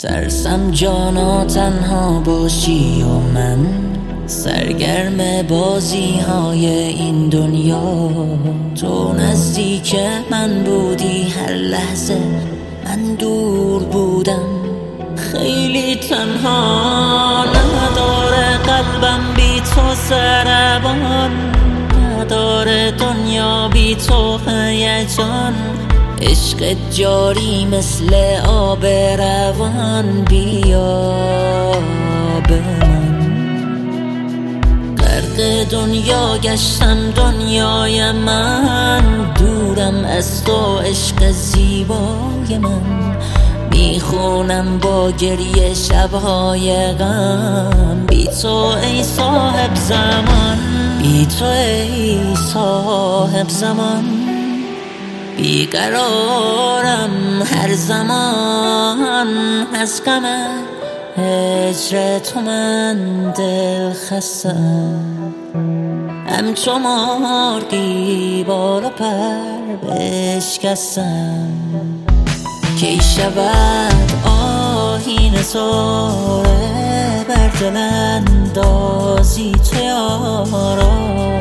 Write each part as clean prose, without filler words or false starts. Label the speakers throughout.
Speaker 1: ترسم جانا تنها باشی و من سرگرم بازی های این دنیا. تو نزدیک من بودی هر لحظه، من دور بودم خیلی تنها. نداره قلبم بی تو ضربان، نداره دنیا بی تو هیجان. عشق جاری مثل آب روان، بیا به من. غرق دنیا گشتم دنیای من، دورم از تو عشق زیبای من. میخونم با گریه شبهای غم، بی تو ای صاحب زمان، بی تو ای صاحب زمان. بیقرارم هر زمان از غم هجر تو، من دل خستم همچو مرغی بال و پر بشکستم. کی شود آیین زاره بر دل اندازی تو یارا،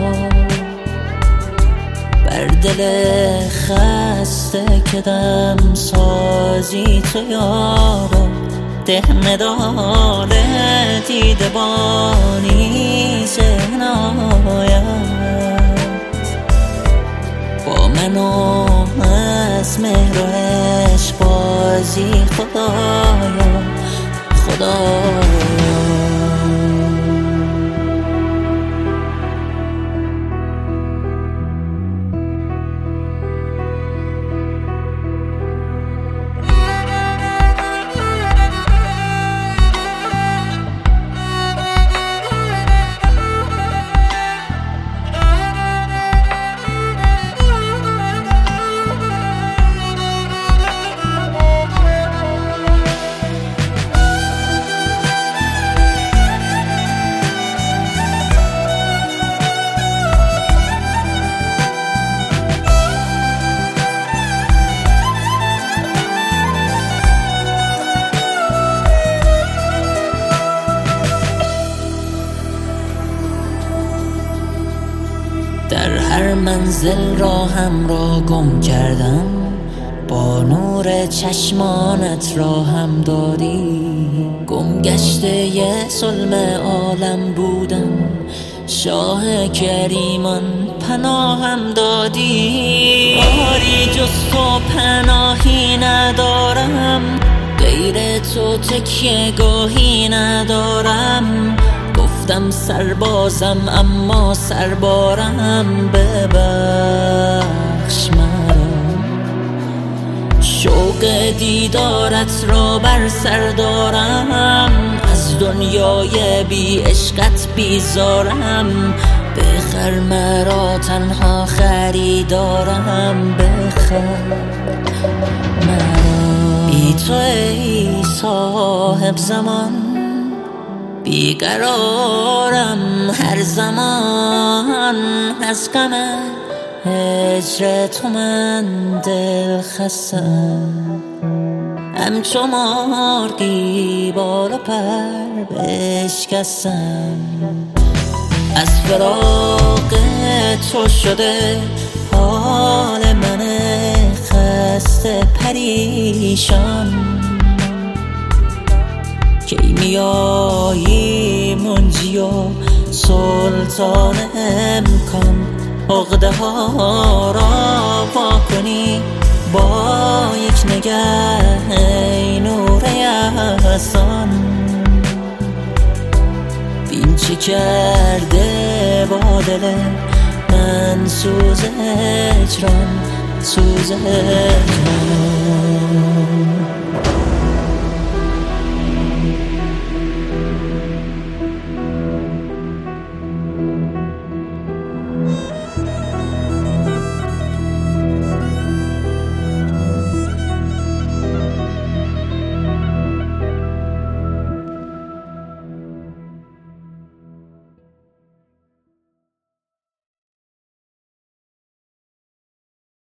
Speaker 1: بر دل خسته که دم سازی تو یارا. دهنه داره دیده بانی ذهنایت، با منو از مهر و عشق بازی خدایا خدایا. در هر منزل راهم را گم کردم، با نور چشمانت راهم دادی. گم گشته ی ظلم عالم بودم، شاه کریمان پناهم دادی. آری جز تو پناهی ندارم، غیر تو تکیه گاهی ندارم. گفتم سربازم اما سربارم، ببخش مرا. شوق دیدارت را بر سر دارم، از دنیای بی عشقت بیزارم. بخر مرا تنها خریدارم، بخر مرا. بی تو ای صاحب زمان، بیقرارم هر زمان از غم هجر تو، من دل خستم همچو مرغی بال و پر بشکستم. از فراق تو شده حال من خسته پریشان. کی میایی منجی و سلطان امکان، عقده ها را وا کنی با یک نگه ای نور یزدان. بین چه کرده با دل من سوز هجران، سوز هجران.